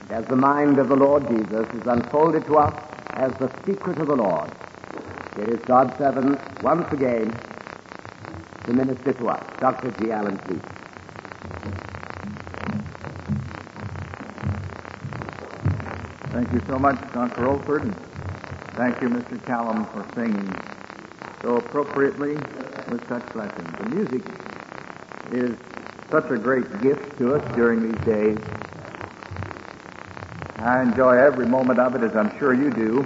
as the mind of the Lord Jesus is unfolded to us as the secret of the Lord. It is God's servant once again to minister to us, Dr. G. Allen Sleep. Thank you so much, Dr. Olford, and thank you, Mr. Callum, for singing so appropriately with such blessing. The music is such a great gift to us during these days. I enjoy every moment of it, as I'm sure you do.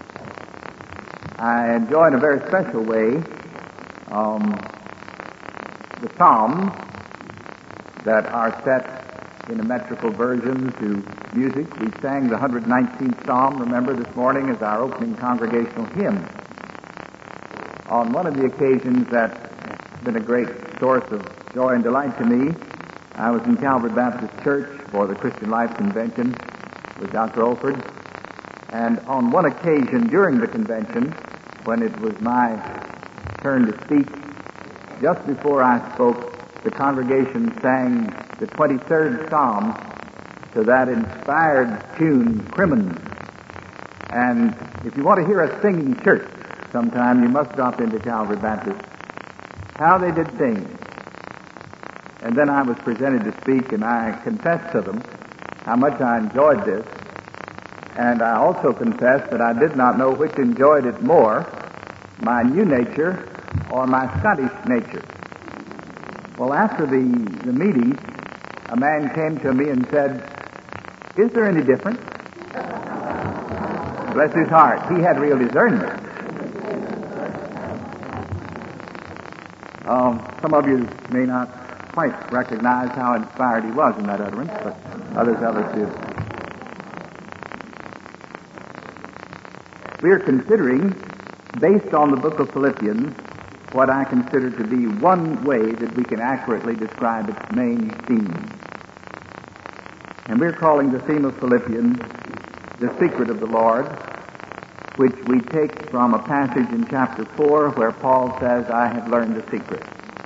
I enjoy in a very special way the Psalms that are set in a metrical version to music. We sang the 119th Psalm, remember, this morning as our opening congregational hymn. On one of the occasions that's been a great source of joy and delight to me, I was in Calvary Baptist Church for the Christian Life Convention with Dr. Olford, and on one occasion during the convention, when it was my turn to speak, just before I spoke, the congregation sang the 23rd Psalm to that inspired tune, Crimmins. And if you want to hear a singing church sometime, you must drop into Calvary Baptist. How they did sing. And then I was presented to speak, and I confessed to them how much I enjoyed this. And I also confessed that I did not know which enjoyed it more, my new nature or my Scottish nature. Well, after the meeting, a man came to me and said, "Is there any difference?" Bless his heart. He had real discernment. Some of you may not quite recognize how inspired he was in that utterance, but others of us do. We are considering, based on the book of Philippians, what I consider to be one way that we can accurately describe its main theme. And we're calling the theme of Philippians the secret of the Lord, which we take from a passage in chapter 4 where Paul says, "I have learned the secret."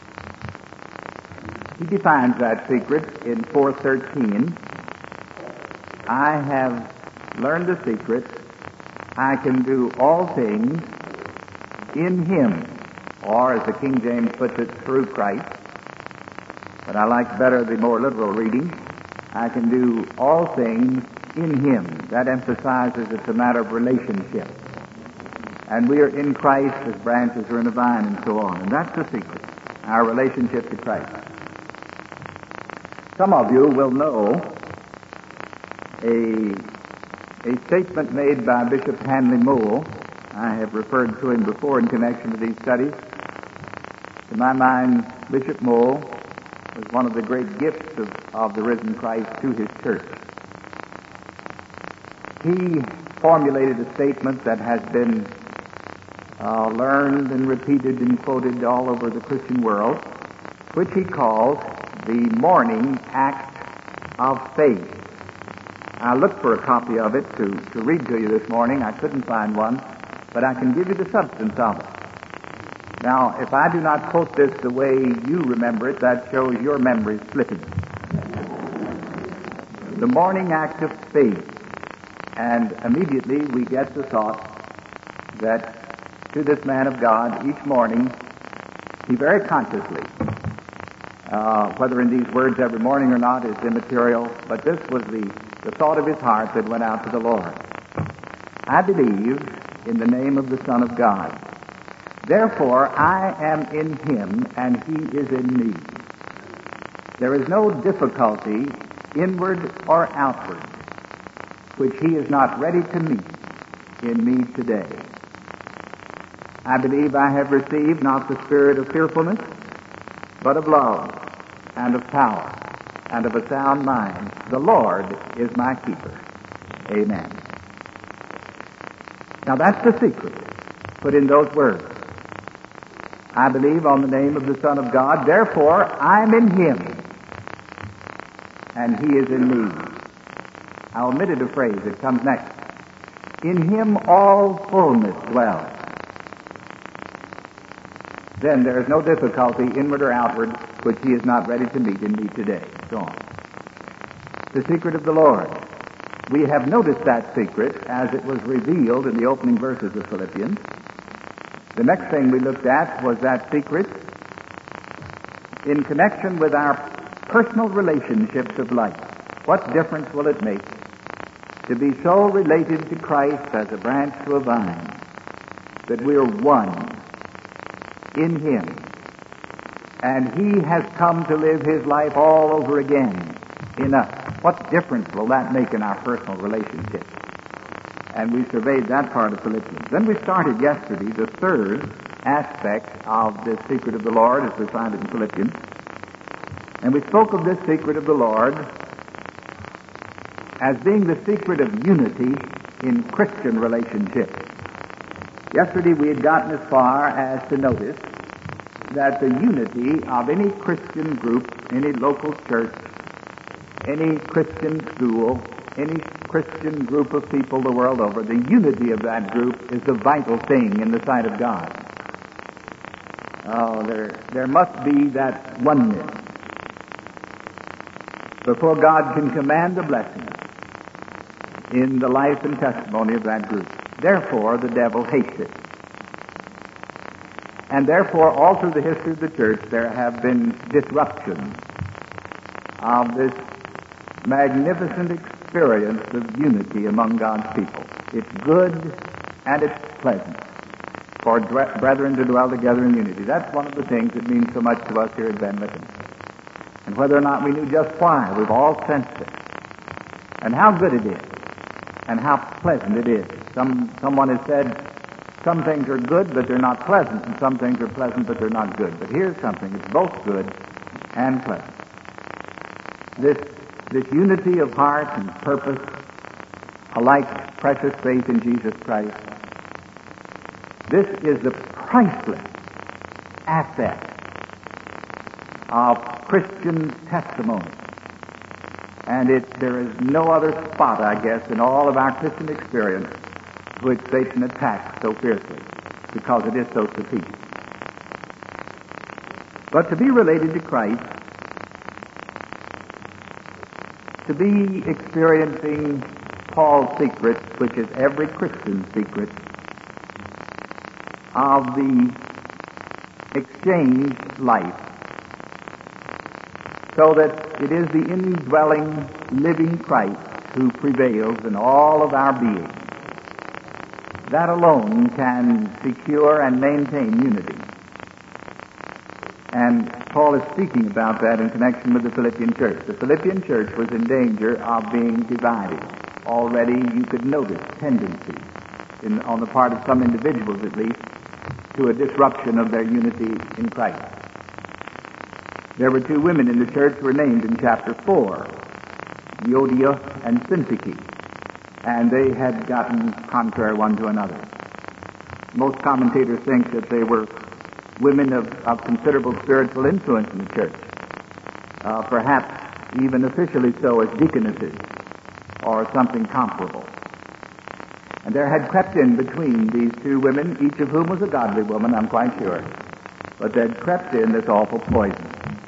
He defines that secret in 4:13. "I have learned the secret. I can do all things in Him," or as the King James puts it, through Christ. But I like better the more literal reading. I can do all things in Him. That emphasizes it's a matter of relationship. And we are in Christ as branches are in a vine and so on. And that's the secret, our relationship to Christ. Some of you will know a statement made by Bishop Hanley Moule. I have referred to him before in connection with these studies. To my mind, Bishop Moule was one of the great gifts of the risen Christ to his church. He formulated a statement that has been learned and repeated and quoted all over the Christian world, which he calls the morning act of faith. I looked for a copy of it to read to you this morning. I couldn't find one, but I can give you the substance of it. Now, if I do not quote this the way you remember it, that shows your memory slipping. The morning act of faith. And immediately we get the thought that to this man of God, each morning, he very consciously, whether in these words every morning or not is immaterial, but this was the thought of his heart that went out to the Lord. "I believe in the name of the Son of God. Therefore, I am in Him, and He is in me. There is no difficulty, inward or outward, which He is not ready to meet in me today. I believe I have received not the spirit of fearfulness, but of love and of power and of a sound mind. The Lord is my keeper." Amen. Now that's the secret put in those words. I believe on the name of the Son of God, therefore I'm in Him, and He is in me. I omitted a phrase that comes next. In Him all fullness dwells. Then there is no difficulty, inward or outward, which He is not ready to meet in me today. So on. The secret of the Lord. We have noticed that secret as it was revealed in the opening verses of Philippians. The next thing we looked at was that secret in connection with our personal relationships of life. What difference will it make to be so related to Christ as a branch to a vine that we are one in Him, and He has come to live His life all over again in us? What difference will that make in our personal relationships? And we surveyed that part of Philippians. Then we started yesterday the third aspect of the secret of the Lord as we find it in Philippians. And we spoke of this secret of the Lord as being the secret of unity in Christian relationships. Yesterday we had gotten as far as to notice that the unity of any Christian group, any local church, any Christian school, any Christian group of people the world over, the unity of that group is the vital thing in the sight of God. Oh, there must be that oneness before God can command a blessing in the life and testimony of that group. Therefore, the devil hates it. And therefore, all through the history of the church, there have been disruptions of this magnificent experience of unity among God's people. It's good and it's pleasant for brethren to dwell together in unity. That's one of the things that means so much to us here at Ben Lytton. And whether or not we knew just why, we've all sensed it. And how good it is. And how pleasant it is. Someone has said, some things are good, but they're not pleasant, and some things are pleasant, but they're not good. But here's something, it's both good and pleasant. This unity of heart and purpose, alike precious faith in Jesus Christ, this is the priceless asset of Christian testimony. And there is no other spot, I guess, in all of our Christian experience which Satan attacks so fiercely, because it is so strategic. But to be related to Christ, to be experiencing Paul's secret, which is every Christian's secret, of the exchanged life, so that it is the indwelling, living Christ who prevails in all of our being. That alone can secure and maintain unity. And Paul is speaking about that in connection with the Philippian church. The Philippian church was in danger of being divided. Already you could notice tendencies, on the part of some individuals at least, to a disruption of their unity in Christ. There were two women in the church who were named in chapter 4, Euodia and Syntyche, and they had gotten contrary one to another. Most commentators think that they were women of considerable spiritual influence in the church, perhaps even officially so as deaconesses or something comparable. And there had crept in between these two women, each of whom was a godly woman, I'm quite sure, but there had crept in this awful poison.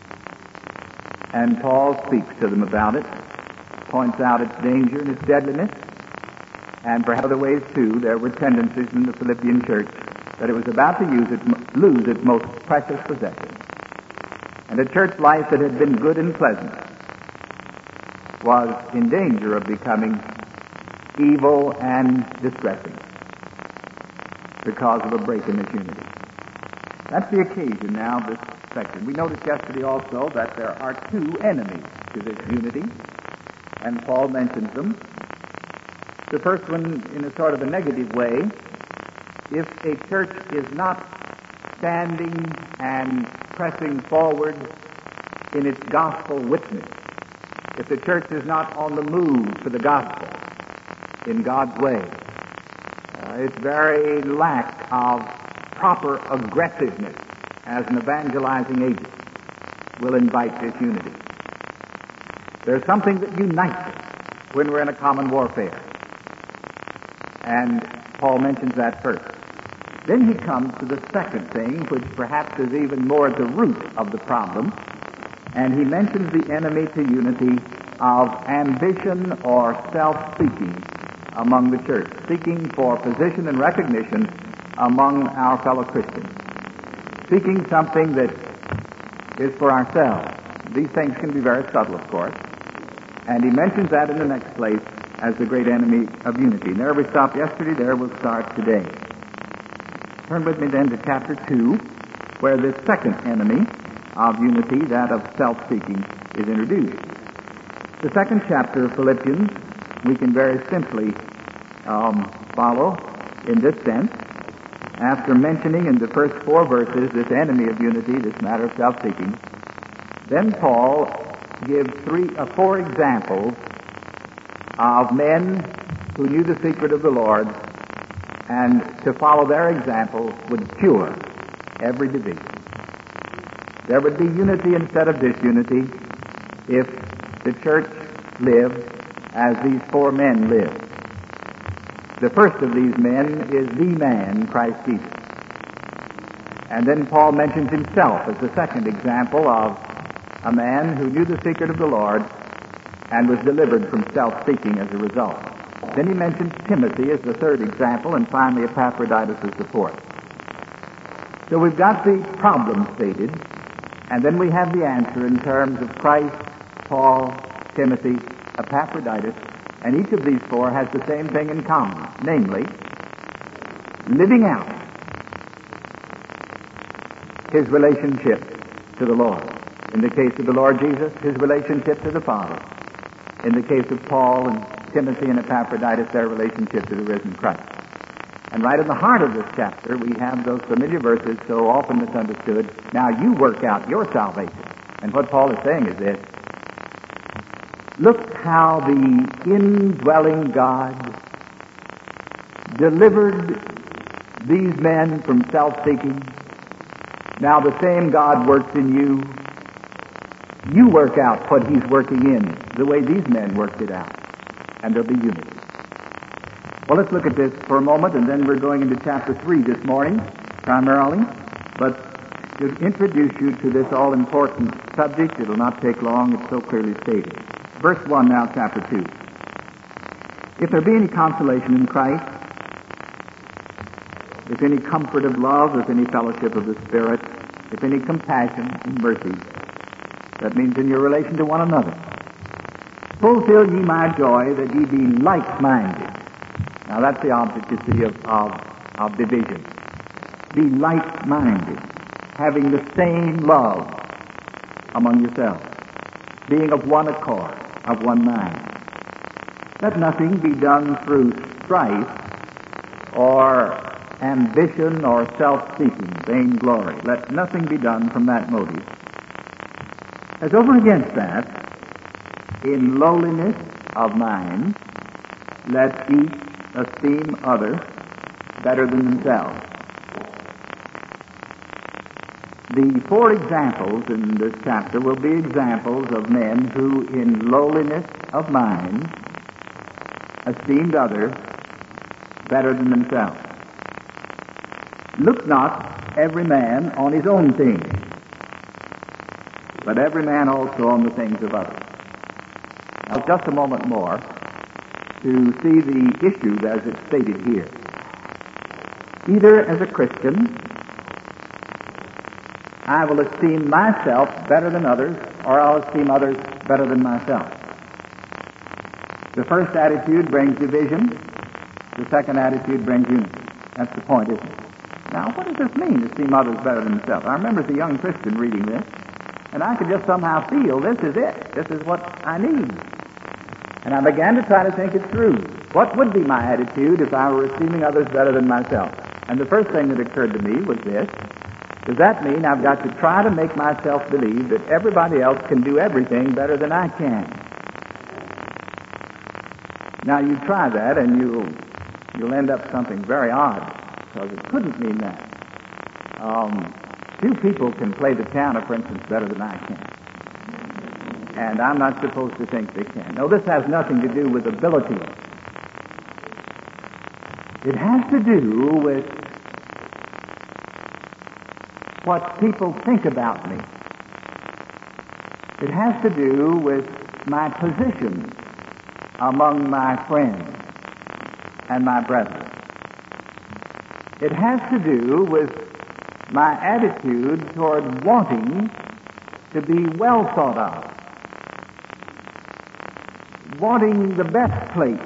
And Paul speaks to them about it, points out its danger and its deadliness, and perhaps other ways too. There were tendencies in the Philippian church that it was about to lose its most precious possession. And a church life that had been good and pleasant was in danger of becoming evil and distressing because of a break in this unity. That's the occasion now of this section. We noticed yesterday also that there are two enemies to this unity, and Paul mentions them. The first one in a sort of a negative way. If a church is not standing and pressing forward in its gospel witness, if the church is not on the move for the gospel in God's way, its very lack of proper aggressiveness as an evangelizing agent will invite disunity. There's something that unites us when we're in a common warfare. And Paul mentions that first. Then he comes to the second thing, which perhaps is even more at the root of the problem, and he mentions the enemy to unity of ambition or self-seeking among the church, seeking for position and recognition among our fellow Christians, seeking something that is for ourselves. These things can be very subtle, of course, and he mentions that in the next place as the great enemy of unity. And there we stopped yesterday, there we'll start today. Turn with me then to chapter 2, where the second enemy of unity, that of self-seeking, is introduced. The second chapter of Philippians we can very simply follow in this sense. After mentioning in the first 4 verses this enemy of unity, this matter of self-seeking, then Paul gives 4 examples of men who knew the secret of the Lord, and to follow their example would cure every division. There would be unity instead of disunity if the church lived as these 4 men lived. The first of these men is the man, Christ Jesus. And then Paul mentions himself as the second example of a man who knew the secret of the Lord and was delivered from self-seeking as a result. Then he mentions Timothy as the third example, and finally Epaphroditus as the fourth. So we've got the problem stated, and then we have the answer in terms of Christ, Paul, Timothy, Epaphroditus, and each of these 4 has the same thing in common, namely, living out his relationship to the Lord. In the case of the Lord Jesus, his relationship to the Father. In the case of Paul and Timothy and Epaphroditus, their relationship to the risen Christ. And right in the heart of this chapter, we have those familiar verses so often misunderstood. Now you work out your salvation. And what Paul is saying is this: look how the indwelling God delivered these men from self-seeking. Now the same God works in you. You work out what he's working in, the way these men worked it out, and there'll be unity. Well, let's look at this for a moment, and then we're going into chapter 3 this morning, primarily. But to introduce you to this all-important subject, it'll not take long, it's so clearly stated. Verse 1 now, chapter 2. If there be any consolation in Christ, if any comfort of love, if any fellowship of the Spirit, if any compassion and mercy, that means in your relation to one another, fulfill ye my joy, that ye be like-minded. Now that's the object, you see, of division. Be like-minded, having the same love among yourselves, being of one accord, of one mind. Let nothing be done through strife or ambition or self-seeking, vainglory. Let nothing be done from that motive. As over against that, in lowliness of mind, let each esteem others better than themselves. The 4 examples in this chapter will be examples of men who, in lowliness of mind, esteemed others better than themselves. Look not every man on his own things, but every man also on the things of others. Now, just a moment more to see the issues as it's stated here. Either as a Christian, I will esteem myself better than others, or I'll esteem others better than myself. The first attitude brings division. The second attitude brings unity. That's the point, isn't it? Now, what does this mean, esteem others better than himself? I remember as a young Christian reading this, and I could just somehow feel this is it. This is what I need. And I began to try to think it through. What would be my attitude if I were esteeming others better than myself? And the first thing that occurred to me was this: does that mean I've got to try to make myself believe that everybody else can do everything better than I can? Now, you try that, and you'll end up something very odd, because it couldn't mean that. Few people can play the piano, for instance, better than I can. And I'm not supposed to think they can. No, this has nothing to do with ability. It has to do with what people think about me. It has to do with my position among my friends and my brethren. It has to do with my attitude toward wanting to be well thought of, wanting the best place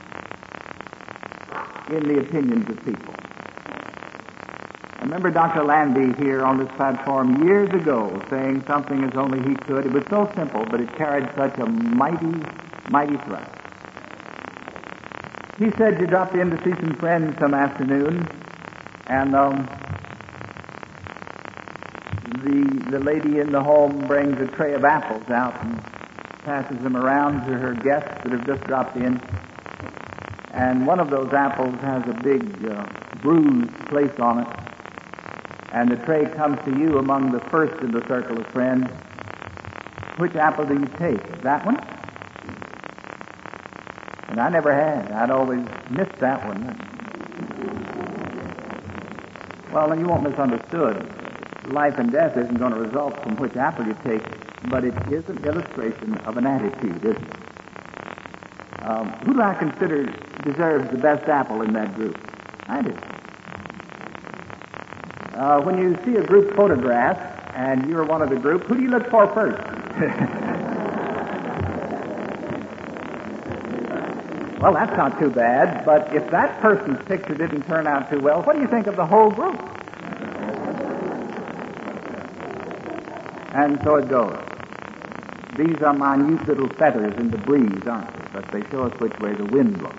in the opinions of people. I remember Dr. Landy here on this platform years ago saying something as only he could. It was so simple, but it carried such a mighty, mighty thrust. He said you dropped in to see some friends some afternoon, and the lady in the home brings a tray of apples out and passes them around to her guests that have just dropped in. And one of those apples has a big bruised place on it. And the tray comes to you among the first in the circle of friends. Which apple do you take? That one? And I never had. I'd always missed that one. Well, you won't misunderstood. Life and death isn't going to result from which apple you take, but it is an illustration of an attitude, isn't it? Who do I consider deserves the best apple in that group? I do. When you see a group photograph and you're one of the group, who do you look for first? Well, that's not too bad, but if that person's picture didn't turn out too well, what do you think of the whole group? And so it goes. These are minute little feathers in the breeze, aren't they? But they show us which way the wind blows.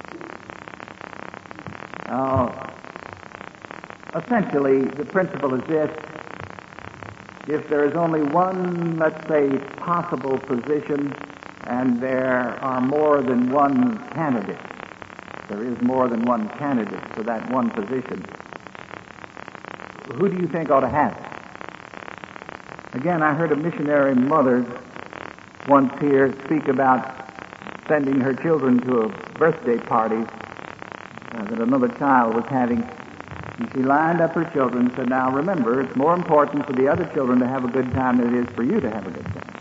Essentially, the principle is this. If there is only one, let's say, possible position, and there are more than one candidate, there is more than one candidate for that one position, who do you think ought to have it? Again, I heard a missionary mother once here speak about sending her children to a birthday party that another child was having. And she lined up her children and said, now remember, it's more important for the other children to have a good time than it is for you to have a good time.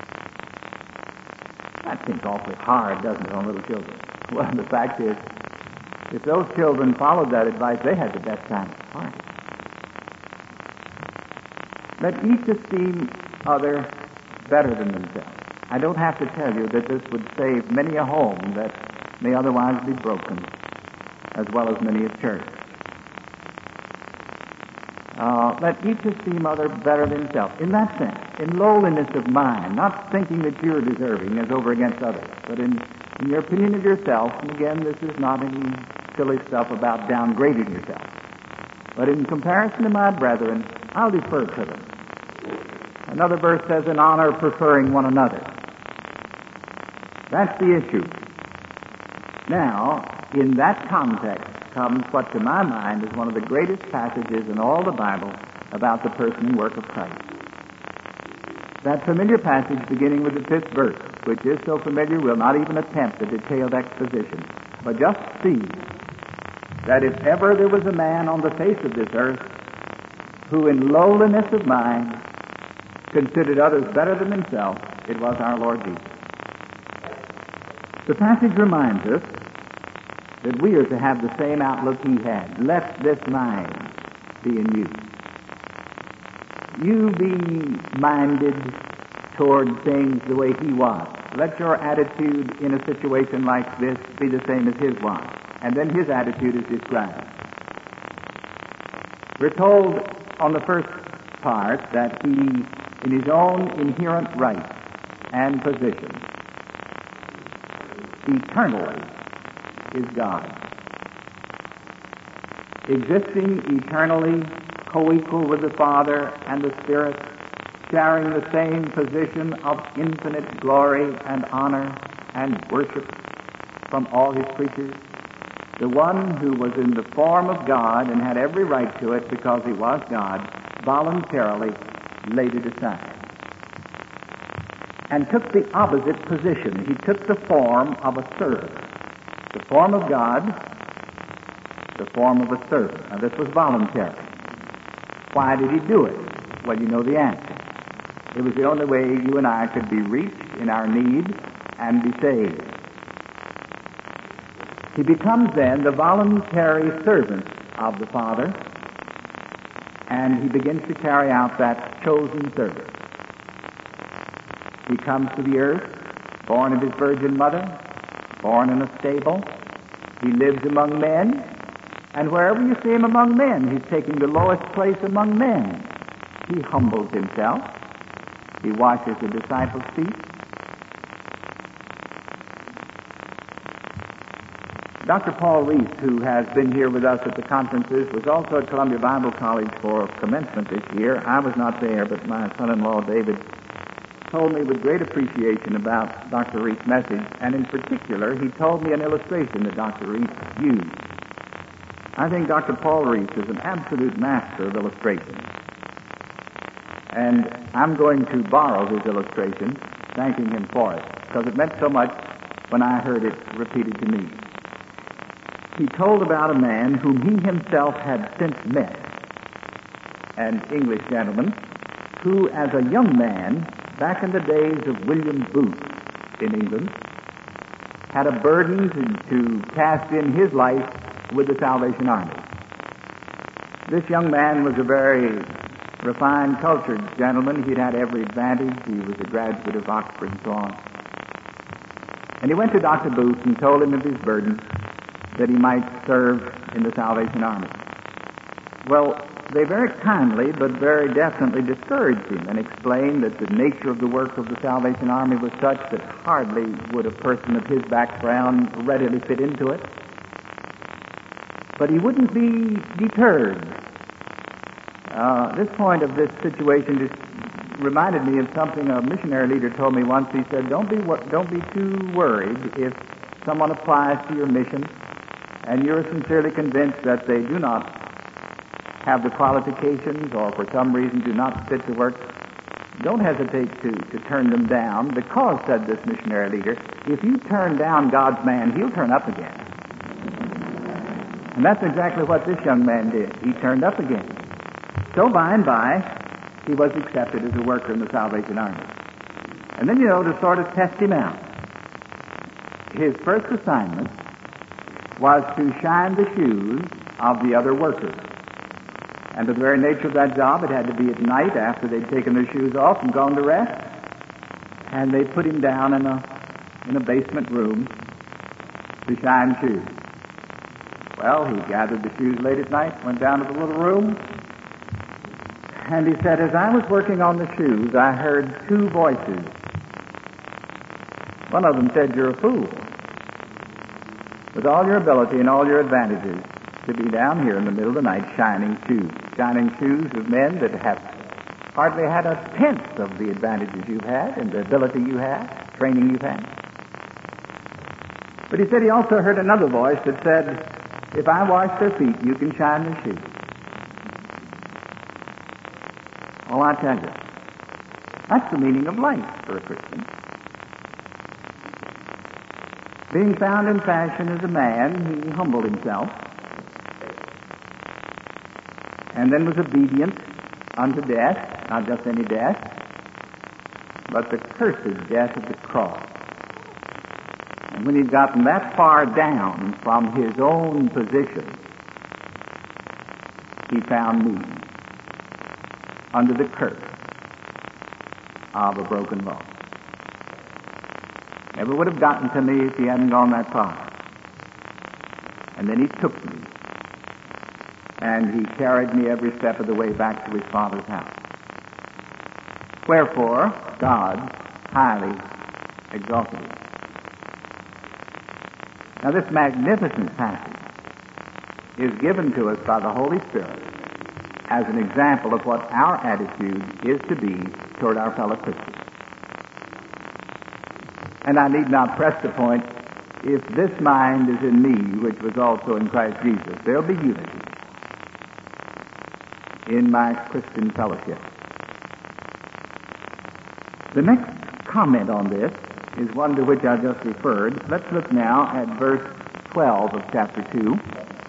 That seems awfully hard, doesn't it, on little children? Well, the fact is, if those children followed that advice, they had the best time at the party. Let each esteem other better than themselves. I don't have to tell you that this would save many a home that may otherwise be broken, as well as many a church. Let each esteem other better than himself. In that sense, in lowliness of mind, not thinking that you're deserving as over against others, but in your opinion of yourself, and again, this is not any silly stuff about downgrading yourself, but in comparison to my brethren, I'll defer to them. Another verse says, in honor preferring one another. That's the issue. Now, in that context comes what to my mind is one of the greatest passages in all the Bible about the person and work of Christ. That familiar passage beginning with the 5th verse, which is so familiar we'll not even attempt a detailed exposition, but just see that if ever there was a man on the face of this earth who in lowliness of mind considered others better than himself, it was our Lord Jesus. The passage reminds us that we are to have the same outlook he had. Let this mind be in you. You be minded toward things the way he was. Let your attitude in a situation like this be the same as his was. And then his attitude is described. We're told on the first part that he, in his own inherent right and position, eternally is God. Existing eternally, co-equal with the Father and the Spirit, sharing the same position of infinite glory and honor and worship from all his creatures. The one who was in the form of God and had every right to it because he was God, voluntarily laid it aside and took the opposite position. He took the form of a servant. The form of God, the form of a servant. Now, this was voluntary. Why did he do it? Well, you know the answer. It was the only way you and I could be reached in our need and be saved. He becomes then the voluntary servant of the Father, and he begins to carry out that chosen service. He comes to the earth, born of his virgin mother, born in a stable. He lives among men, and wherever you see him among men, he's taking the lowest place among men. He humbles himself. He washes the disciples' feet. Dr. Paul Reese, who has been here with us at the conferences, was also at Columbia Bible College for commencement this year. I was not there, but my son-in-law, David, told me with great appreciation about Dr. Reese's message, and in particular, he told me an illustration that Dr. Reese used. I think Dr. Paul Reese is an absolute master of illustration. And I'm going to borrow his illustration, thanking him for it, because it meant so much when I heard it repeated to me. He told about a man whom he himself had since met, an English gentleman, who as a young man, back in the days of William Booth in England, had a burden to cast in his life with the Salvation Army. This young man was a very refined, cultured gentleman. He'd had every advantage. He was a graduate of Oxford and so on. And he went to Dr. Booth and told him of his burden, that he might serve in the Salvation Army. Well, they very kindly but very definitely discouraged him and explained that the nature of the work of the Salvation Army was such that hardly would a person of his background readily fit into it. But he wouldn't be deterred. This point of this situation just reminded me of something a missionary leader told me once. He said, don't be too worried if someone applies to your mission and you're sincerely convinced that they do not have the qualifications or for some reason do not fit the work. Don't hesitate to turn them down, because, said this missionary leader, if you turn down God's man, he'll turn up again. And that's exactly what this young man did. He turned up again. So by and by, he was accepted as a worker in the Salvation Army. And then, to sort of test him out, his first assignment was to shine the shoes of the other workers. And by the very nature of that job, it had to be at night after they'd taken their shoes off and gone to rest. And they put him down in a basement room to shine shoes. Well, he gathered the shoes late at night, went down to the little room, and he said, as I was working on the shoes, I heard two voices. One of them said, you're a fool. With all your ability and all your advantages, to be down here in the middle of the night shining shoes of men that have hardly had a tenth of the advantages you've had and the ability you have, training you've had. But he said he also heard another voice that said, if I wash their feet, you can shine their shoes. Well, I tell you, that's the meaning of life for a Christian. Being found in fashion as a man, he humbled himself, and then was obedient unto death, not just any death, but the cursed death of the cross. And when he'd gotten that far down from his own position, he found me under the curse of a broken law. Never would have gotten to me if he hadn't gone that far. And then he took me, and he carried me every step of the way back to his Father's house. Wherefore, God highly exalted him. Now, this magnificent passage is given to us by the Holy Spirit as an example of what our attitude is to be toward our fellow Christians. And I need not press the point, if this mind is in me, which was also in Christ Jesus, there'll be unity in my Christian fellowship. The next comment on this is one to which I just referred. Let's look now at verse 12 of chapter 2.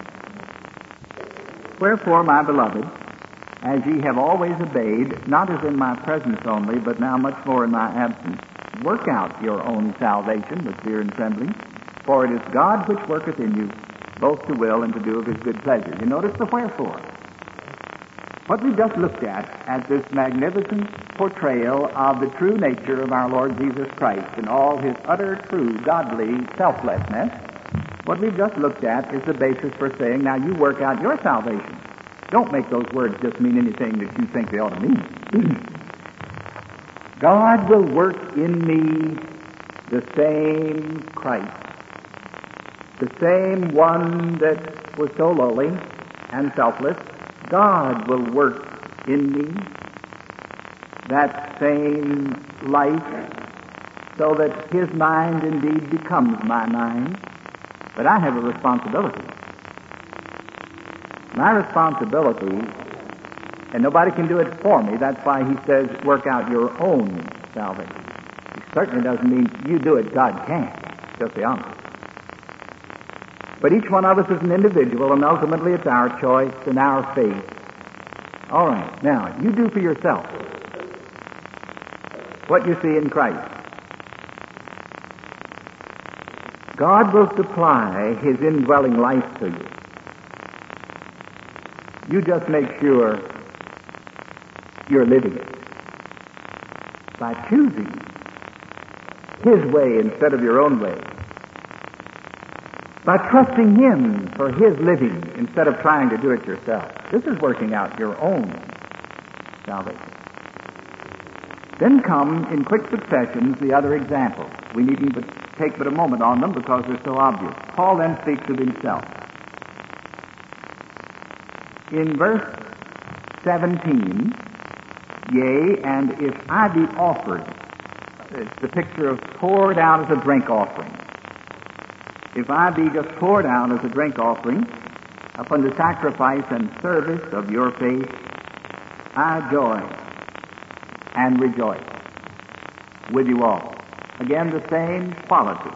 Wherefore, my beloved, as ye have always obeyed, not as in my presence only, but now much more in my absence, Work out your own salvation with fear and trembling, for it is God which worketh in you, both to will and to do of his good pleasure. You notice the wherefore. What we just looked at this magnificent portrayal of the true nature of our Lord Jesus Christ and all his utter, true, godly selflessness, what we've just looked at is the basis for saying, now you work out your salvation. Don't make those words just mean anything that you think they ought to mean. God will work in me the same Christ, the same one that was so lowly and selfless. God will work in me that same life so that his mind indeed becomes my mind. But I have a responsibility. My responsibility, and nobody can do it for me. That's why he says, work out your own salvation. He certainly doesn't mean you do it, God can. Just the opposite. But each one of us is an individual, and ultimately it's our choice and our faith. All right, now, you do for yourself what you see in Christ. God will supply his indwelling life to you. You just make sure you're living it by choosing his way instead of your own way, by trusting him for his living instead of trying to do it yourself. This is working out your own salvation. Then come in quick succession the other examples. We needn't take but a moment on them because they're so obvious. Paul then speaks of himself. In verse 17, yea, and if I be offered, it's the picture of poured out as a drink offering. If I be just poured out as a drink offering upon the sacrifice and service of your faith, I joy and rejoice with you all. Again, the same quality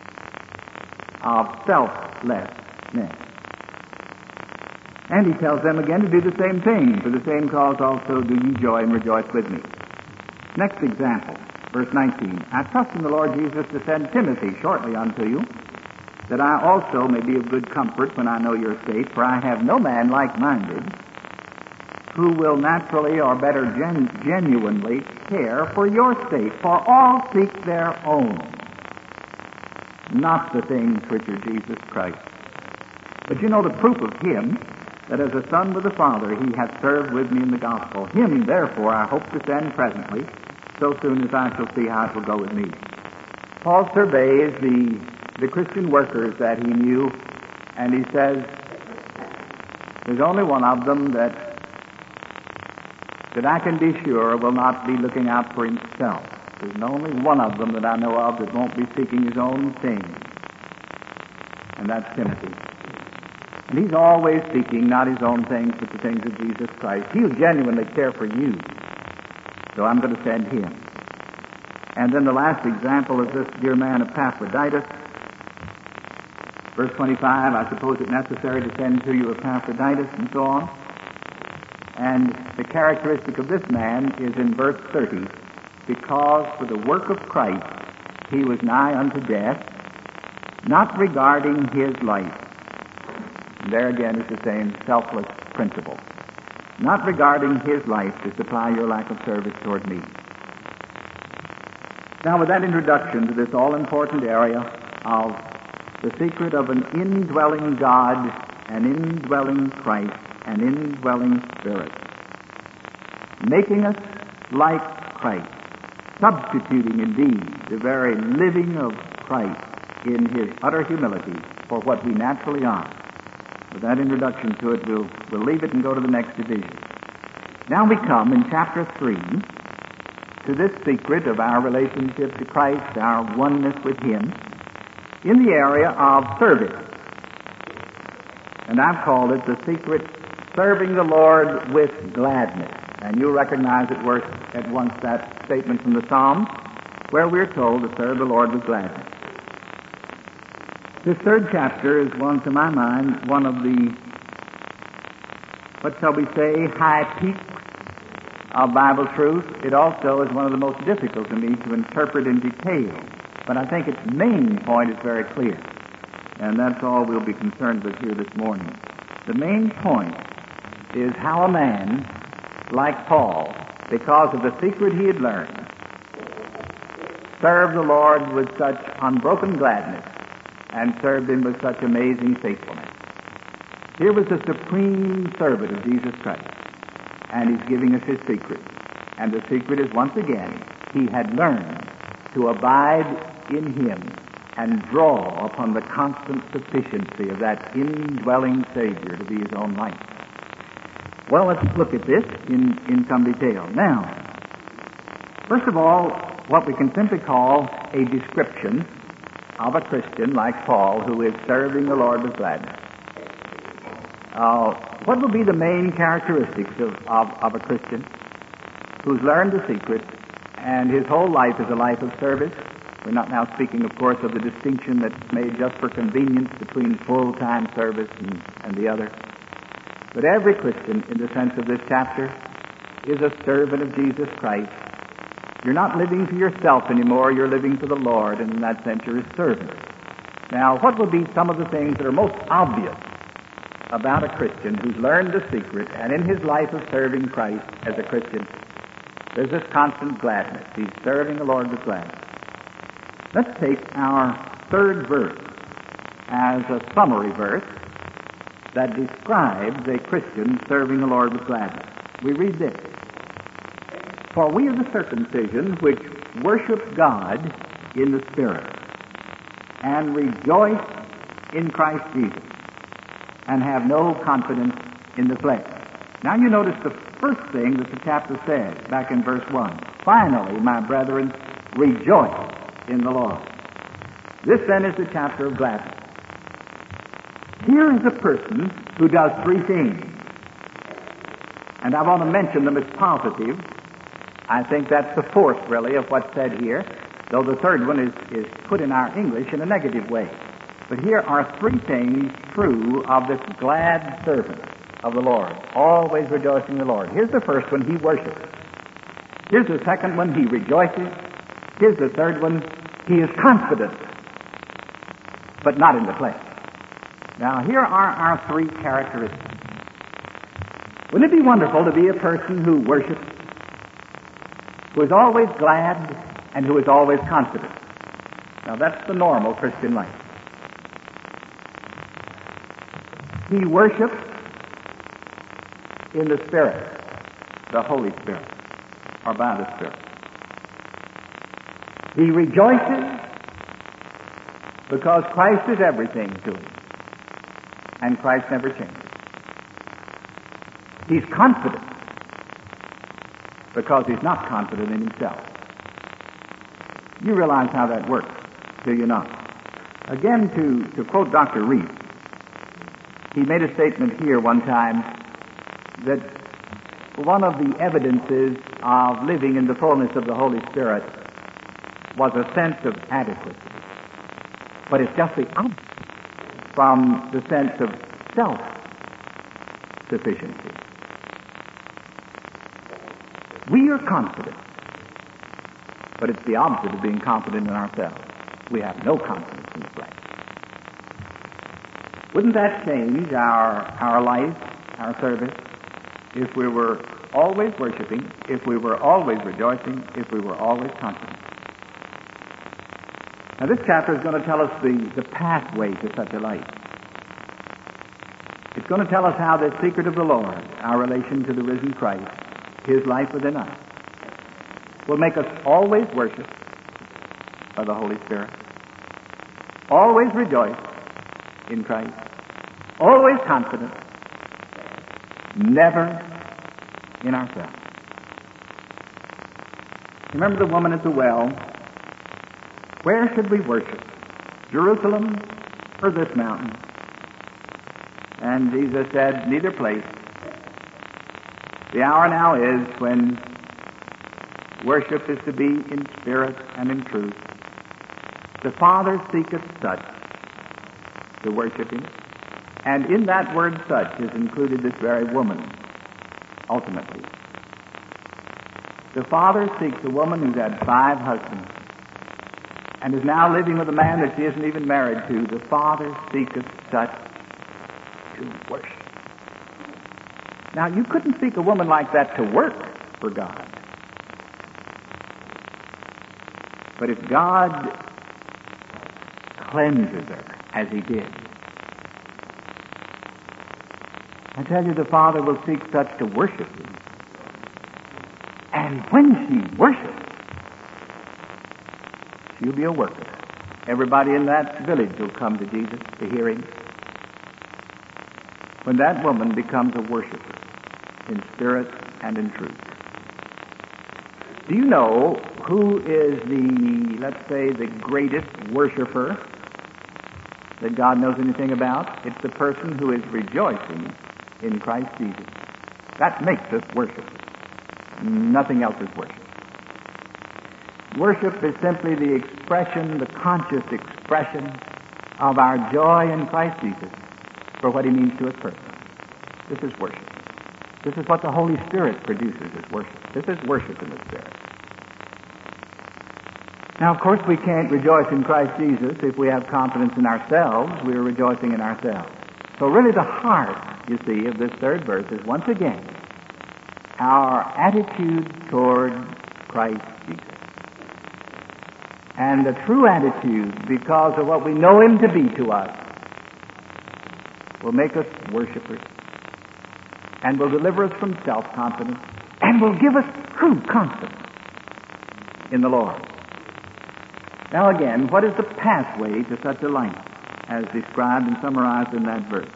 of selflessness. And he tells them again to do the same thing. For the same cause also do ye joy and rejoice with me. Next example, verse 19. I trust in the Lord Jesus to send Timothy shortly unto you, that I also may be of good comfort when I know your state, for I have no man like-minded who will naturally or better genuinely care for your state, for all seek their own, not the things which are Jesus Christ. But you know the proof of him, that as a son with the Father he hath served with me in the gospel. Him, therefore, I hope to send presently, so soon as I shall see how it will go with me. Paul surveys the Christian workers that he knew, and he says, there's only one of them that I can be sure will not be looking out for himself. There's only one of them that I know of that won't be seeking his own thing, and that's Timothy. And he's always seeking not his own things, but the things of Jesus Christ. He'll genuinely care for you, so I'm going to send him. And then the last example is this dear man Epaphroditus. Verse 25, I suppose it necessary to send to you Epaphroditus, and so on. And the characteristic of this man is in verse 30, because for the work of Christ he was nigh unto death, not regarding his life. And there again is the same selfless principle. Not regarding his life to supply your lack of service toward me. Now, with that introduction to this all-important area of the secret of an indwelling God, an indwelling Christ, an indwelling Spirit, making us like Christ, substituting indeed the very living of Christ in his utter humility for what we naturally are. With that introduction to it, we'll leave it and go to the next division. Now we come in chapter 3 to this secret of our relationship to Christ, our oneness with him, in the area of service. And I've called it the secret serving the Lord with gladness. And you'll recognize at once that statement from the Psalms, where we're told to serve the Lord with gladness. This third chapter is one, to my mind, one of the, what shall we say, high peaks of Bible truth, it also is one of the most difficult to me to interpret in detail. But I think its main point is very clear. And that's all we'll be concerned with here this morning. The main point is how a man like Paul, because of the secret he had learned, served the Lord with such unbroken gladness and served him with such amazing faithfulness. Here was the supreme servant of Jesus Christ, and he's giving us his secret. And the secret is, once again, he had learned to abide in him and draw upon the constant sufficiency of that indwelling Savior to be his own life. Well, let's look at this in some detail. Now, first of all, what we can simply call a description of a Christian like Paul who is serving the Lord with gladness. What will be the main characteristics of a Christian who's learned the secret and his whole life is a life of service? We're not now speaking, of course, of the distinction that's made just for convenience between full-time service and the other. But every Christian, in the sense of this chapter, is a servant of Jesus Christ. You're not living for yourself anymore, you're living for the Lord, and in that sense you're his servant. Now, what would be some of the things that are most obvious about a Christian who's learned the secret and in his life of serving Christ as a Christian, there's this constant gladness. He's serving the Lord with gladness. Let's take our third verse as a summary verse that describes a Christian serving the Lord with gladness. We read this: "For we are the circumcision which worship God in the Spirit, and rejoice in Christ Jesus, and have no confidence in the flesh." Now you notice the first thing that the chapter says back in verse 1. "Finally, my brethren, rejoice in the Lord." This then is the chapter of gladness. Here is a person who does three things. And I want to mention them as positive. I think that's the fourth, really, of what's said here, though the third one is put in our English in a negative way. But here are three things true of this glad servant of the Lord, always rejoicing in the Lord. Here's the first one: he worships. Here's the second one: he rejoices. Here's the third one: he is confident, but not in the flesh. Now, here are our three characteristics. Wouldn't it be wonderful to be a person who worships, who is always glad, and who is always confident? Now, that's the normal Christian life. He worships in the Spirit, the Holy Spirit, or by the Spirit. He rejoices because Christ is everything to him, and Christ never changes. He's confident because he's not confident in himself. You realize how that works, do you not? Again, to quote Dr. Reed, he made a statement here one time that one of the evidences of living in the fullness of the Holy Spirit was a sense of adequacy. But it's just the opposite from the sense of self-sufficiency. We are confident, but it's the opposite of being confident in ourselves. We have no confidence in the flesh. Wouldn't that change our life, our service, if we were always worshiping, if we were always rejoicing, if we were always confident? Now, this chapter is going to tell us the pathway to such a life. It's going to tell us how the secret of the Lord, our relation to the risen Christ, his life within us, will make us always worship by the Holy Spirit, always rejoice in Christ, always confident, never in ourselves. Remember the woman at the well? Where should we worship? Jerusalem or this mountain? And Jesus said, neither place. The hour now is when worship is to be in spirit and in truth. The Father seeketh such to worship him. And in that word such is included this very woman, ultimately. The father seeks a woman who's had 5 husbands and is now living with a man that she isn't even married to. The father seeketh such to worship. Now, you couldn't seek a woman like that to work for God. But if God cleanses her, as he did, I tell you, the Father will seek such to worship him. And when she worships, she'll be a worker. Everybody in that village will come to Jesus to hear him. When that woman becomes a worshiper in spirit and in truth. Do you know who is let's say, the greatest worshiper that God knows anything about? It's the person who is rejoicing in Christ Jesus. That makes us worshipers. Nothing else is worship. Worship is simply the expression, the conscious expression of our joy in Christ Jesus for what he means to us personally. This is worship. This is what the Holy Spirit produces as worship. This is worship in the Spirit. Now, of course, we can't rejoice in Christ Jesus if we have confidence in ourselves. We are rejoicing in ourselves. So really the heart, you see, of this third verse is once again our attitude toward Christ Jesus. And the true attitude, because of what we know him to be to us, will make us worshipers and will deliver us from self-confidence and will give us true confidence in the Lord. Now again, what is the pathway to such a life as described and summarized in that verse?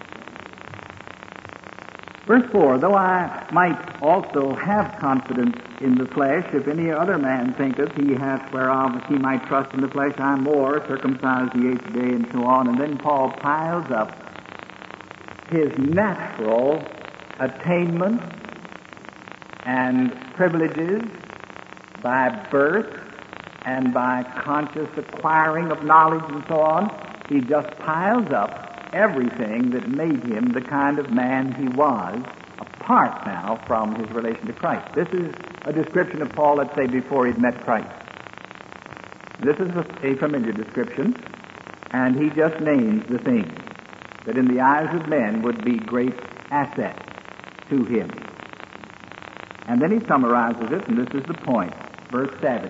Verse 4, though I might also have confidence in the flesh, if any other man thinketh he hath whereof he might trust in the flesh, I am more, circumcised the 8th day, and so on. And then Paul piles up his natural attainments and privileges by birth and by conscious acquiring of knowledge and so on. He just piles up everything that made him the kind of man he was, apart now from his relation to Christ. This is a description of Paul, let's say, before he'd met Christ. This is a familiar description, and he just names the things that in the eyes of men would be great assets to him. And then he summarizes it, and this is the point. Verse 7.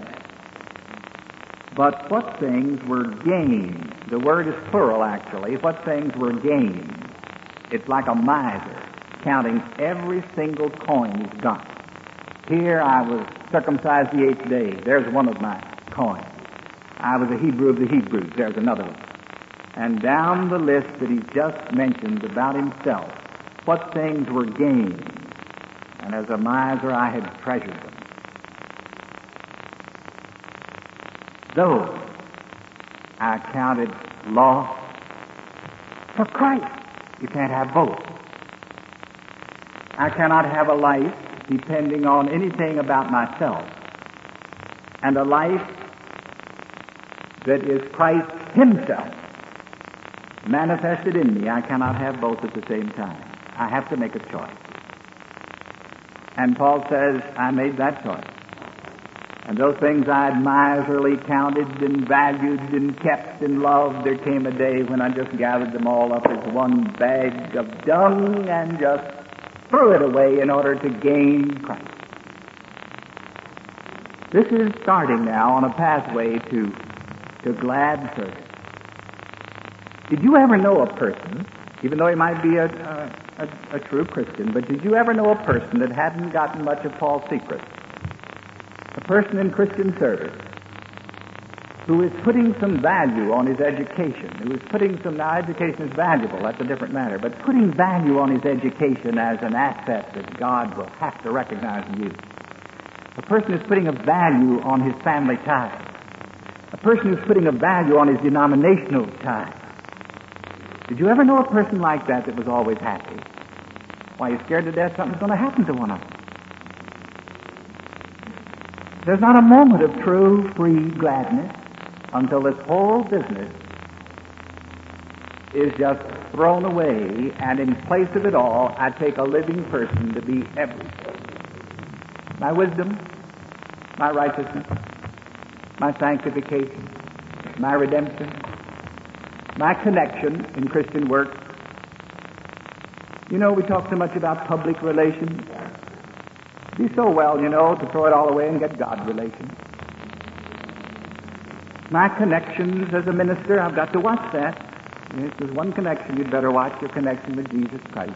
But what things were gained? The word is plural, actually. What things were gained? It's like a miser counting every single coin he's got. Here I was circumcised the 8th day. There's one of my coins. I was a Hebrew of the Hebrews. There's another one. And down the list that he just mentioned about himself, what things were gained? And as a miser I had treasured them. Those I counted lost for Christ. You can't have both. I cannot have a life depending on anything about myself and a life that is Christ himself manifested in me. I cannot have both at the same time. I have to make a choice. And Paul says, I made that choice. And those things I had miserly counted and valued and kept and loved, there came a day when I just gathered them all up as one bag of dung and just threw it away in order to gain Christ. This is starting now on a pathway to glad service. Did you ever know a person, even though he might be a true Christian, but did you ever know a person that hadn't gotten much of Paul's secret? A person in Christian service who is putting some value on his education, who is putting some, now education is valuable, that's a different matter, but putting value on his education as an asset that God will have to recognize and use. A person who's putting a value on his family ties. A person who's putting a value on his denominational ties. Did you ever know a person like that was always happy? Why, you're scared to death something's going to happen to one of them. There's not a moment of true, free gladness until this whole business is just thrown away, and in place of it all, I take a living person to be everything. My wisdom, my righteousness, my sanctification, my redemption, my connection in Christian work. You know, we talk so much about public relations. It'd be so well, you know, to throw it all away and get God relations. My connections as a minister, I've got to watch that. Yes, there's one connection you'd better watch, your connection with Jesus Christ.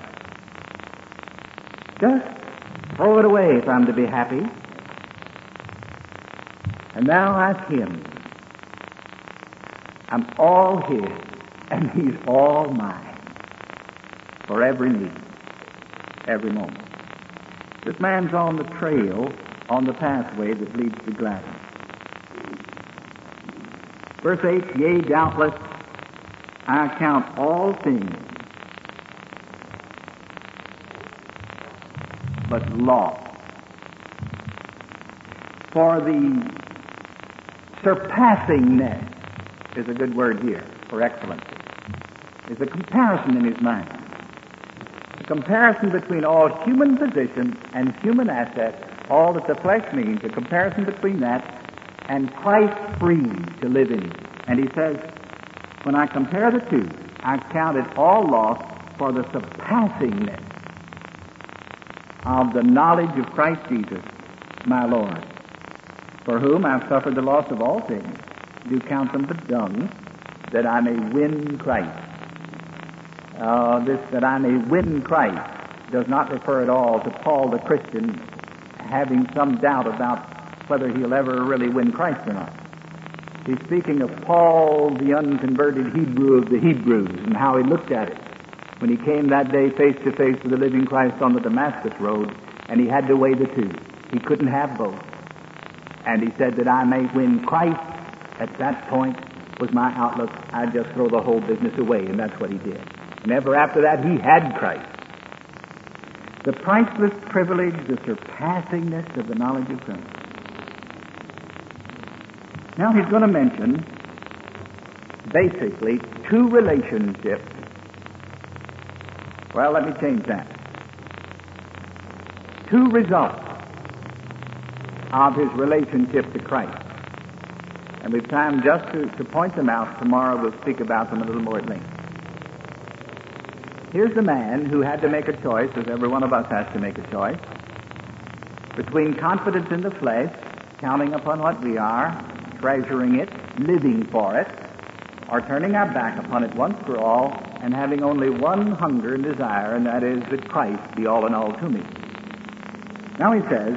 Just throw it away if I'm to be happy. And now ask Him. I'm all His, and He's all mine. For every need, every moment. This man's on the trail, on the pathway that leads to gladness. Verse 8, yea, doubtless, I count all things but loss for the surpassingness is a good word here for excellency. There's a comparison in his mind. A comparison between all human positions and human assets, all that the flesh means, a comparison between that and Christ free to live in him. And he says, when I compare the two, I count it all loss for the surpassingness of the knowledge of Christ Jesus, my Lord, for whom I've suffered the loss of all things, do count them but dung, that I may win Christ. This that I may win Christ does not refer at all to Paul the Christian having some doubt about whether he'll ever really win Christ or not. He's speaking of Paul, the unconverted Hebrew of the Hebrews, and how he looked at it when he came that day face to face with the living Christ on the Damascus road, and he had to weigh the two. He couldn't have both. And he said that I may win Christ. At that point was my outlook. I'd just throw the whole business away, and that's what he did. And ever after that, he had Christ. The priceless privilege, the surpassingness of the knowledge of Christ. Now he's going to mention, basically, two relationships. Well, let me change that. Two results of his relationship to Christ. And we've time just to point them out. Tomorrow we'll speak about them a little more at length. Here's the man who had to make a choice, as every one of us has to make a choice, between confidence in the flesh, counting upon what we are, treasuring it, living for it, or turning our back upon it once for all, and having only one hunger and desire, and that is that Christ be all in all to me. Now he says,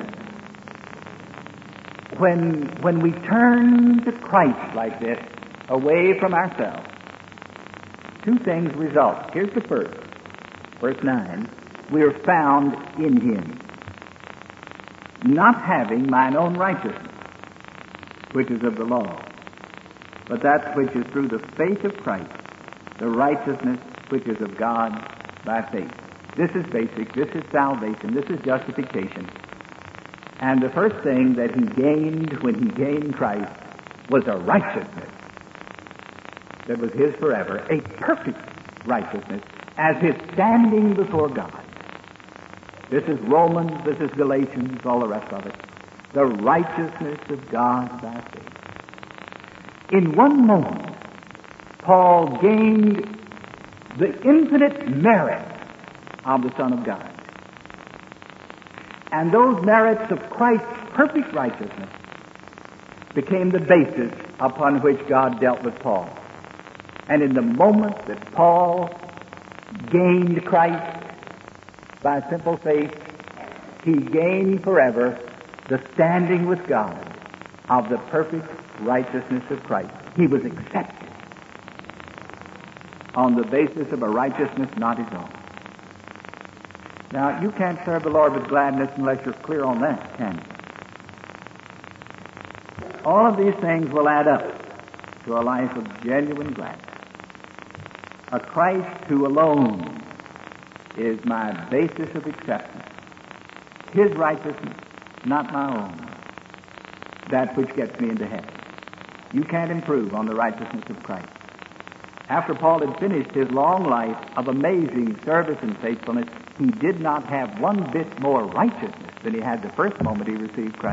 when we turn to Christ like this, away from ourselves, two things result. Here's the first. Verse 9, we are found in Him, not having mine own righteousness, which is of the law, but that which is through the faith of Christ, the righteousness which is of God by faith. This is basic. This is salvation. This is justification. And the first thing that he gained when he gained Christ was a righteousness that was his forever, a perfect righteousness as his standing before God. This is Romans, this is Galatians, all the rest of it. The righteousness of God by faith. In one moment, Paul gained the infinite merit of the Son of God. And those merits of Christ's perfect righteousness became the basis upon which God dealt with Paul. And in the moment that Paul gained Christ by simple faith, he gained forever the standing with God of the perfect righteousness of Christ. He was accepted on the basis of a righteousness not his own. Now, you can't serve the Lord with gladness unless you're clear on that, can you? All of these things will add up to a life of genuine gladness. A Christ who alone is my basis of acceptance. His righteousness, not my own. That which gets me into heaven. You can't improve on the righteousness of Christ. After Paul had finished his long life of amazing service and faithfulness, he did not have one bit more righteousness than he had the first moment he received Christ.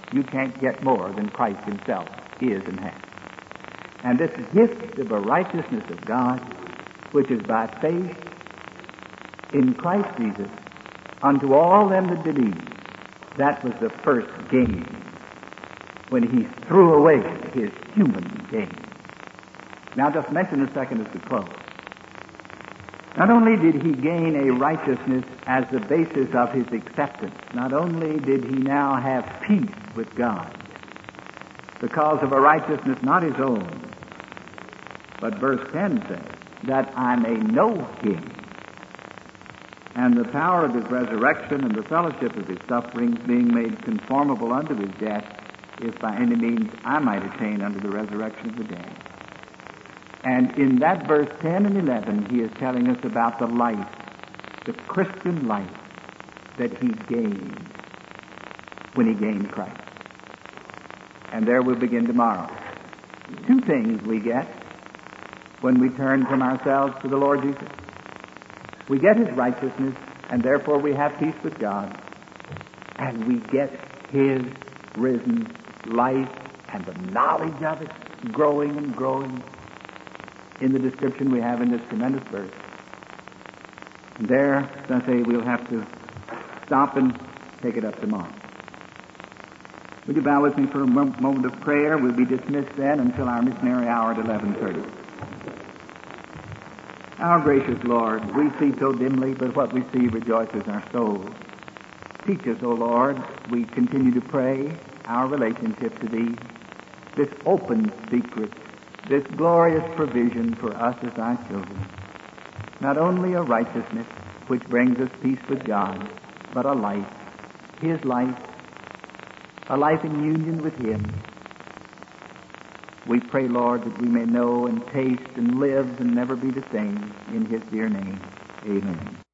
You can't get more than Christ himself is and has. And this gift of a righteousness of God, which is by faith in Christ Jesus, unto all them that believe, that was the first gain when he threw away his human gain. Now just mention a second as we close. Not only did he gain a righteousness as the basis of his acceptance, not only did he now have peace with God because of a righteousness not his own, but verse 10 says, that I may know him and the power of his resurrection and the fellowship of his sufferings, being made conformable unto his death, if by any means I might attain unto the resurrection of the dead. And in that verse 10 and 11, he is telling us about the life, the Christian life that he gained when he gained Christ. And there we'll begin tomorrow. Two things we get when we turn from ourselves to the Lord Jesus. We get his righteousness, and therefore we have peace with God. And we get his risen life and the knowledge of it growing and growing in the description we have in this tremendous verse. And there, as I say, we'll have to stop and take it up tomorrow. Would you bow with me for a moment of prayer? We'll be dismissed then until our missionary hour at 11:30. Our gracious Lord, we see so dimly, but what we see rejoices our souls. Teach us, O Lord, we continue to pray, our relationship to Thee, this open secret, this glorious provision for us as Thy children. Not only a righteousness which brings us peace with God, but a life, His life, a life in union with Him. We pray, Lord, that we may know and taste and live and never be the same. In His dear name, amen.